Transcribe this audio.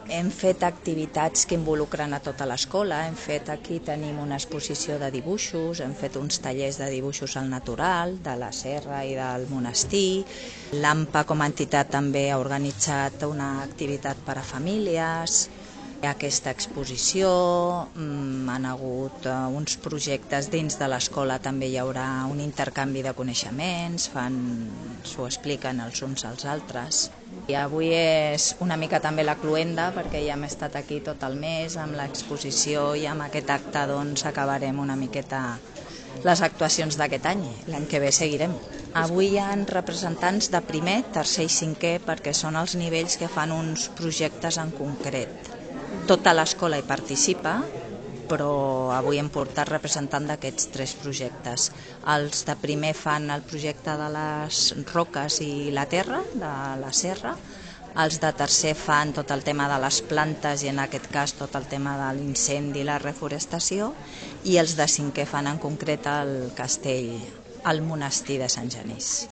Hem fet activitats que involucren a tota l'escola, aquí tenim una exposició de dibuixos, hem fet uns tallers de dibuixos al natural, de la serra i del monestir. L'AMPA com a entitat també ha organitzat una activitat per a famílies. Aquesta exposició, han hagut uns projectes dins de l'escola, també hi haurà un intercanvi de coneixements, s'ho expliquen els uns als altres. I avui és una mica també la cloenda, perquè ja hem estat aquí tot el mes amb l'exposició i amb aquest acte acabarem una miqueta les actuacions d'aquest any. L'any que ve seguirem. Avui hi ha representants de primer, tercer i cinquè perquè són els nivells que fan uns projectes en concret. Tota l'escola hi participa, però avui hem portat representant d'aquests 3 projectes. Els de primer fan el projecte de les roques i la terra, de la serra. Els de tercer fan tot el tema de les plantes i en aquest cas tot el tema de l'incendi i la reforestació. I els de cinquè fan en concret el castell, el monestir de Sant Genís.